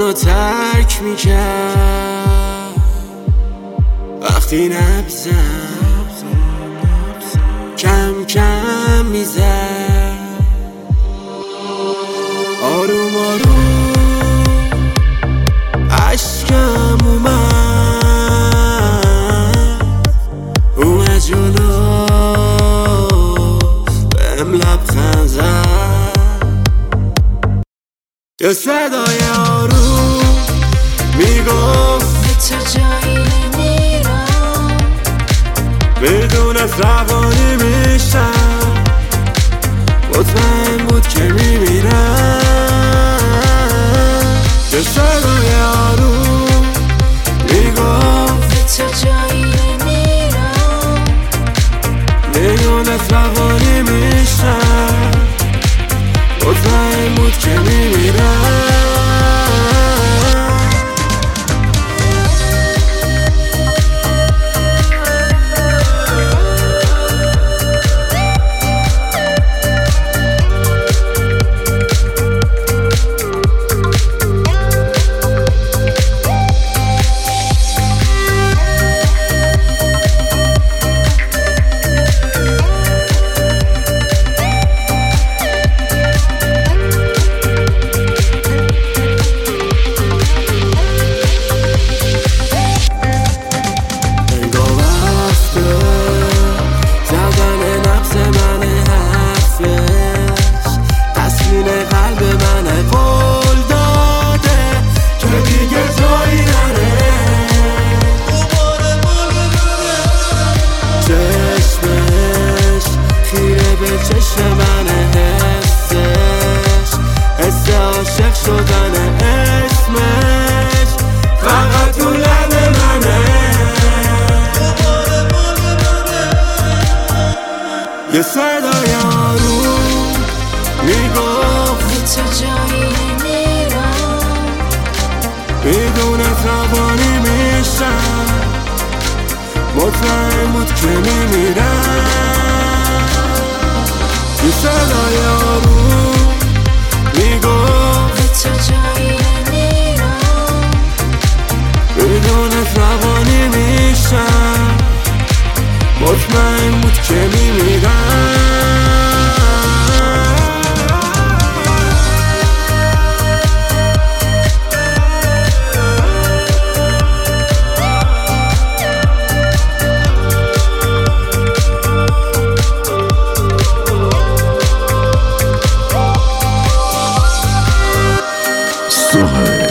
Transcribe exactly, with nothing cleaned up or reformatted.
منو ترک میکرد وقتی نبزم کم کم میزد آروم آروم عشقم اومد اومد جلو بهم لبخند زد یه صدای آروم میگفت به تو جایی نمیرم بدون روانی میشم مطمئن بود که میمیرم یه صدای آروم میگفت به تو جایی نمیرم بدون روانی میشم مطمئن بود که میمیرم چشم من حسش حس عاشق شدن اسمش فقط تو لب منه یه صدای آروم میگفت به تو جایی نمیرم بدون روانی میشم مطمئن بود که میمیرم یه صدای آروم میگفت به تو جایی نمیرم بدون روانی میشم مطمئن بود که میمیرم Suhar